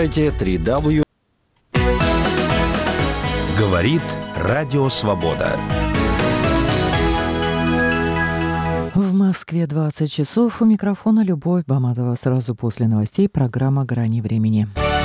3W. Говорит Радио Свобода. В Москве 20 часов. У микрофона Любовь Баматова. Сразу после новостей программа «Грани времени».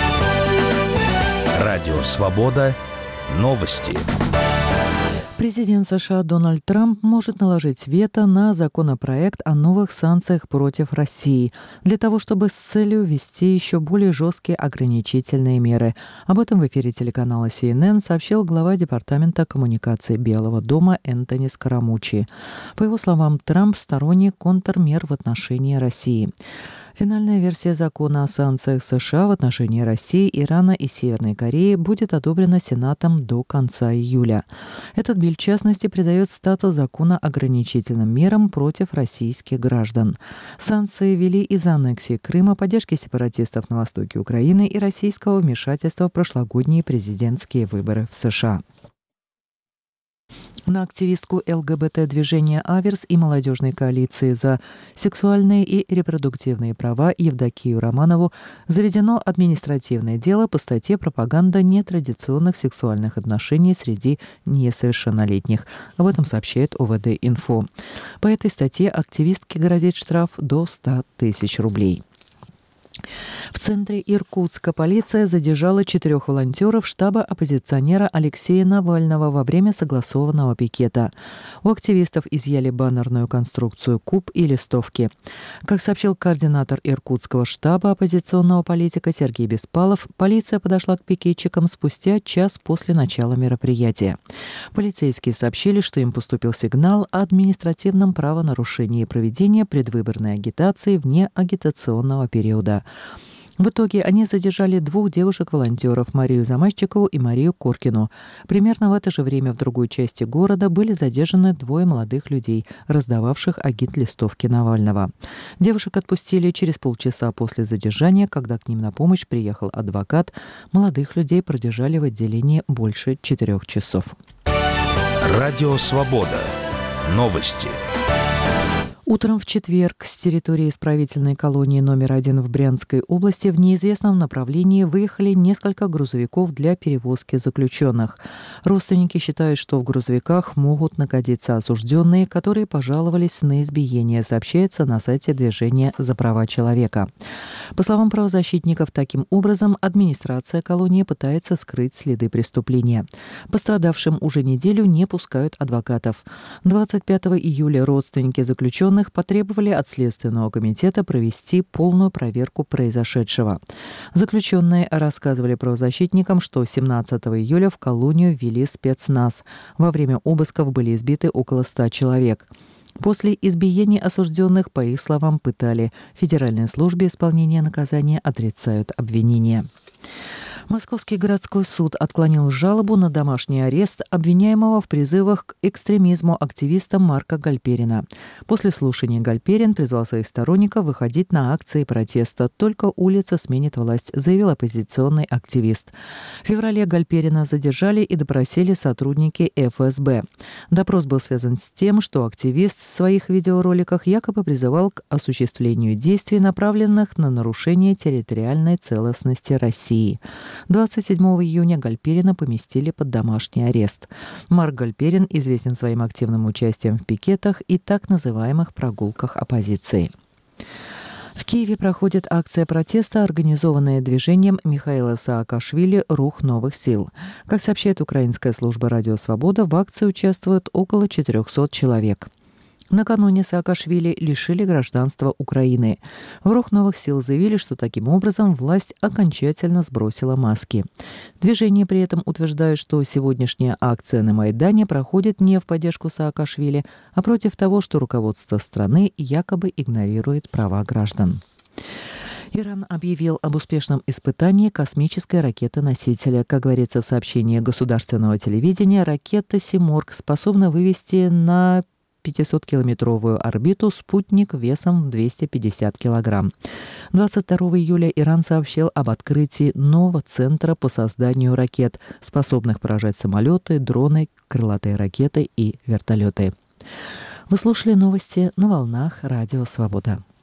Радио Свобода. Новости. Президент США Дональд Трамп может наложить вето на законопроект о новых санкциях против России для того, чтобы с целью ввести еще более жесткие ограничительные меры. Об этом в эфире телеканала CNN сообщил глава Департамента коммуникации Белого дома Энтони Скарамуччи. По его словам, Трамп сторонник контрмер в отношении России. Финальная версия закона о санкциях США в отношении России, Ирана и Северной Кореи будет одобрена Сенатом до конца июля. Этот биль, в частности, придает статус закона ограничительным мерам против российских граждан. Санкции ввели из-за аннексии Крыма, поддержки сепаратистов на востоке Украины и российского вмешательства в прошлогодние президентские выборы в США. На активистку ЛГБТ-движения «Аверс» и молодежной коалиции за сексуальные и репродуктивные права Евдокию Романову заведено административное дело по статье «Пропаганда нетрадиционных сексуальных отношений среди несовершеннолетних». Об этом сообщает ОВД-Инфо. По этой статье активистке грозит штраф до 100 тысяч рублей. В центре Иркутска полиция задержала 4 волонтеров штаба оппозиционера Алексея Навального во время согласованного пикета. У активистов изъяли баннерную конструкцию «Куб» и листовки. Как сообщил координатор Иркутского штаба оппозиционного политика Сергей Беспалов, полиция подошла к пикетчикам спустя час после начала мероприятия. Полицейские сообщили, что им поступил сигнал о административном правонарушении проведения предвыборной агитации вне агитационного периода. В итоге они задержали 2 девушек-волонтеров, Марию Замащикову и Марию Коркину. Примерно в это же время в другой части города были задержаны 2 молодых людей, раздававших агит-листовки Навального. Девушек отпустили через полчаса после задержания, когда к ним на помощь приехал адвокат. Молодых людей продержали в отделении больше 4 часов. Радио Свобода. Новости. Утром в четверг с территории исправительной колонии номер 1 в Брянской области в неизвестном направлении выехали несколько грузовиков для перевозки заключенных. Родственники считают, что в грузовиках могут находиться осужденные, которые пожаловались на избиение, сообщается на сайте движения «За права человека». По словам правозащитников, таким образом администрация колонии пытается скрыть следы преступления. Пострадавшим уже неделю не пускают адвокатов. 25 июля родственники заключенных потребовали от Следственного комитета провести полную проверку произошедшего. Заключенные рассказывали правозащитникам, что 17 июля в колонию ввели спецназ. Во время обысков были избиты около 100 человек. После избиений осужденных, по их словам, пытали. В Федеральной службе исполнения наказания отрицают обвинения. Московский городской суд отклонил жалобу на домашний арест обвиняемого в призывах к экстремизму активиста Марка Гальперина. После слушания Гальперин призвал своих сторонников выходить на акции протеста. Только улица сменит власть, заявил оппозиционный активист. В феврале Гальперина задержали и допросили сотрудники ФСБ. Допрос был связан с тем, что активист в своих видеороликах якобы призывал к осуществлению действий, направленных на нарушение территориальной целостности России. 27 июня Гальперина поместили под домашний арест. Марк Гальперин известен своим активным участием в пикетах и так называемых прогулках оппозиции. В Киеве проходит акция протеста, организованная движением Михаила Саакашвили «Рух новых сил». Как сообщает украинская служба «Радио Свобода», в акции участвуют около 400 человек. Накануне Саакашвили лишили гражданства Украины. В «Рух новых сил» заявили, что таким образом власть окончательно сбросила маски. Движение при этом утверждает, что сегодняшняя акция на Майдане проходит не в поддержку Саакашвили, а против того, что руководство страны якобы игнорирует права граждан. Иран объявил об успешном испытании космической ракеты-носителя. Как говорится в сообщении государственного телевидения, ракета «Симорг» способна вывести на 500-километровую орбиту спутник весом в 250 килограмм. 22 июля Иран сообщил об открытии нового центра по созданию ракет, способных поражать самолеты, дроны, крылатые ракеты и вертолеты. Вы слушали новости на волнах Радио Свобода.